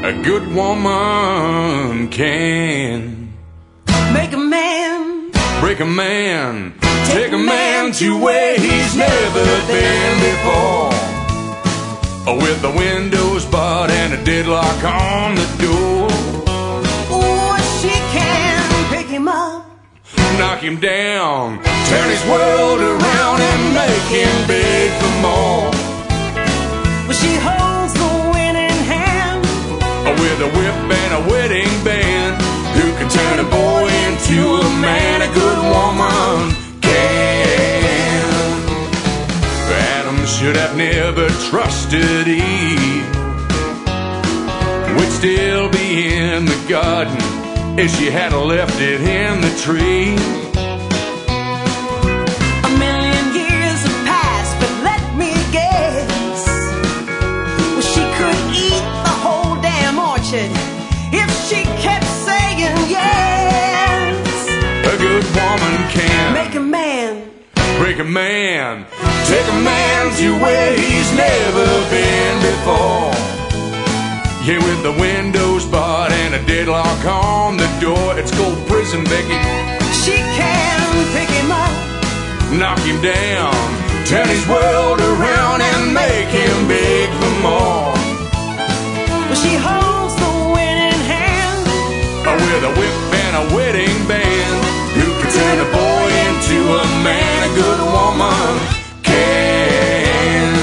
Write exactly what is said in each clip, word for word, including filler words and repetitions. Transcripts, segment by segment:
A good woman can make a man, break a man, take a man to where he's never been before. With the windows barred and a deadlock on the door. Oh, she can pick him up, knock him down, turn his world around and make him beg for more. But she holds the winning hand with a whip and a wedding band. Who can turn a boy into a man? A good woman can. Adam should have never trusted Eve. Would still be in the garden if she had left it in the tree. A million years have passed, but let me guess, well, she could eat the whole damn orchard if she kept saying yes. A good woman can make a man, break a man, take a man to where he's never been before. Yeah, with the windows barred and a deadlock on the door. It's called prison, Becky. She can pick him up, knock him down, turn his world around and make him beg for more. Well, she holds the winning hand with a whip and a wedding band. Who can turn a boy into a man? A good woman can.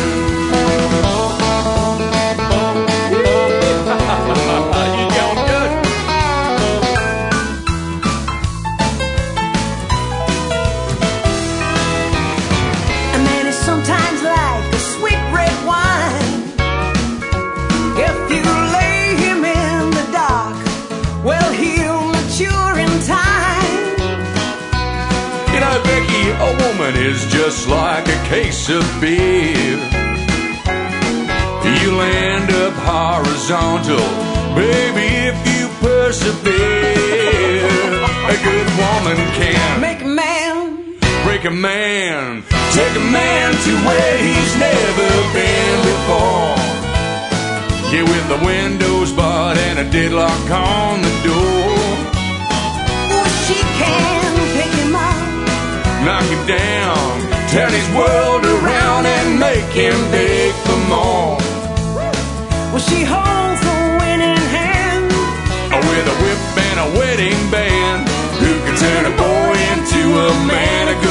Sometimes like a sweet red wine. If you lay him in the dark, well, he'll mature in time. You know, Becky, a woman is just like a case of beer. You land up horizontal, baby, if you persevere. A good woman can make a man, break a man, take a man to where he's never been before. Yeah, with the windows barred and a deadlock on the door. Oh, she can pick him up, knock him down, turn his world around and make him beg for more. Well, she holds the winning hand with a whip and a wedding band. Who can turn a boy into a man? A good